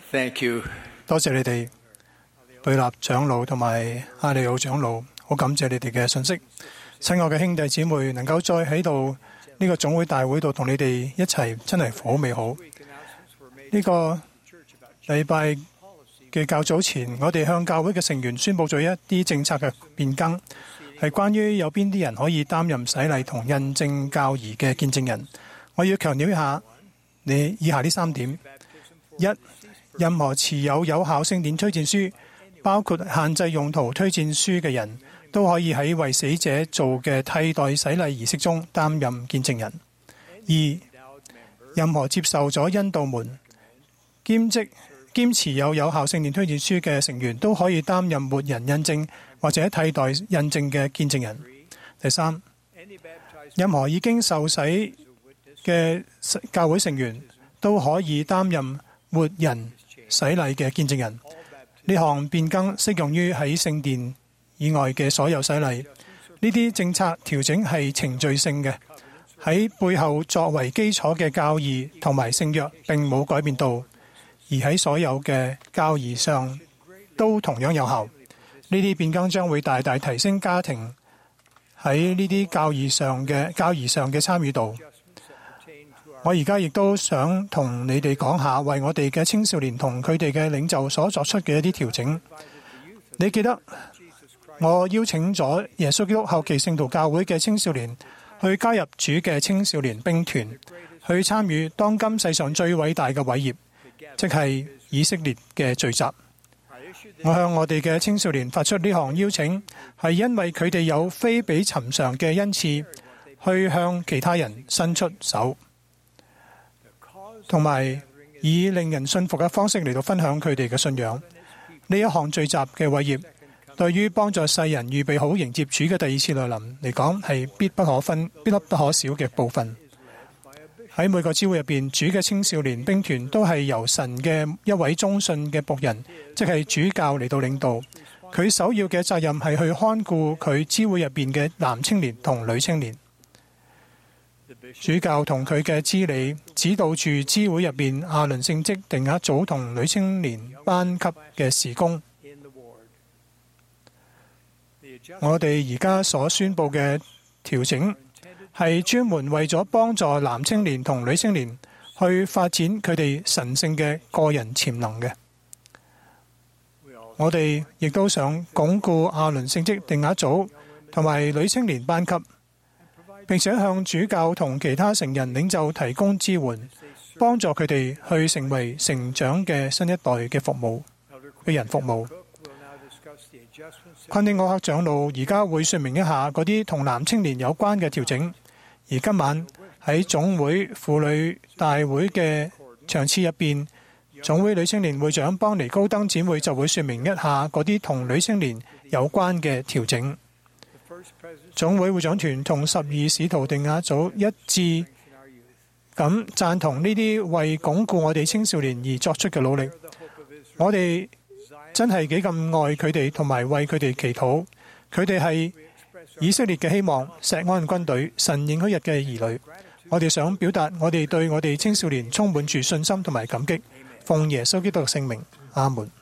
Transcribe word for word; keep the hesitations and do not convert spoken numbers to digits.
Thank you. 多謝你哋，貝納長老同埋阿里奧長老，好感謝你哋嘅信息。親愛嘅兄弟姊妹，能夠再喺度呢個總會大會度同你哋一齊，真係好美好。呢個禮拜嘅較早前，我哋向教會嘅成員宣佈咗一啲政策嘅變更，係關於有邊啲人可以擔任洗禮同印證教義嘅見證人。我要強調一下你以下呢三點：一、任何持有有效聖典推薦書，包括限制用途推薦書嘅人，都可以喺為死者做嘅替代洗禮儀式中擔任見證人。二、任何接受咗恩道門兼職兼持有有效聖典推薦書嘅成員，都可以擔任活人印證或者替代印證嘅見證人。第三，任何已經受洗嘅教會成員都可以擔任活人洗禮嘅見證人。呢項變更適用於喺聖殿以外嘅所有洗禮。呢啲政策調整係程序性嘅，喺背後作為基礎嘅教義同埋聖約並冇改變到，而喺所有嘅教義上都同樣有效。呢啲變更將會大大提升家庭喺呢啲教義上嘅教義上嘅參與度。我而家亦都想同你哋講下，為我哋嘅青少年同佢哋嘅領袖所作出嘅一啲調整。你記得我邀請咗耶穌基督後期聖徒教會嘅青少年去加入主嘅青少年兵團，去參與當今世上最偉大嘅偉業，即係以色列嘅聚集。我向我哋嘅青少年發出呢項邀請，係因為佢哋有非比尋常嘅恩賜，去向其他人伸出手，同埋以令人信服嘅方式嚟到分享佢哋嘅信仰。呢一項聚集嘅偉業，對於幫助世人預備好迎接主嘅第二次來臨嚟講，係必不可分、必不可少嘅部分。喺每個教會入邊，主嘅青少年兵團都係由神嘅一位忠信嘅僕人，即係主教嚟到領導。佢首要嘅責任係去看顧佢教會入邊嘅男青年同女青年。主教同佢嘅支理指導住支會入邊亞倫聖職定額組同女青年班級嘅事工。我哋而家所宣佈嘅調整係專門為咗幫助男青年同女青年去發展佢哋神聖嘅個人潛能嘅。我哋亦都想鞏固亞倫聖職定額組同埋女青年班級，並且向主教同其他成人領袖提供支援，幫助佢哋去成為成長嘅新一代嘅服務嘅人服務。昆丁奧克長老而家會說明一下嗰啲同男青年有關嘅調整，而今晚喺總會婦女大會嘅場次入邊，總會女青年會長邦尼高登姊妹就會說明一下嗰啲同女青年有關嘅調整。總會會長團同十二使徒定額組一致咁贊同呢啲為鞏固我哋青少年而作出嘅努力。我哋真係幾咁愛佢哋，同埋為佢哋祈禱。佢哋係以色列嘅希望，錫安軍隊，神應許日嘅兒女。我哋想表達我哋對我哋青少年充滿住信心同埋感激。奉耶穌基督嘅聖名，阿門。